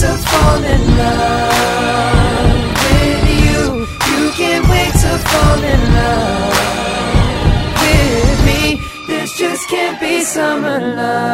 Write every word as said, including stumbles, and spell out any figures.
to fall in love with you. You can't wait to fall in love with me. This just can't be summer love.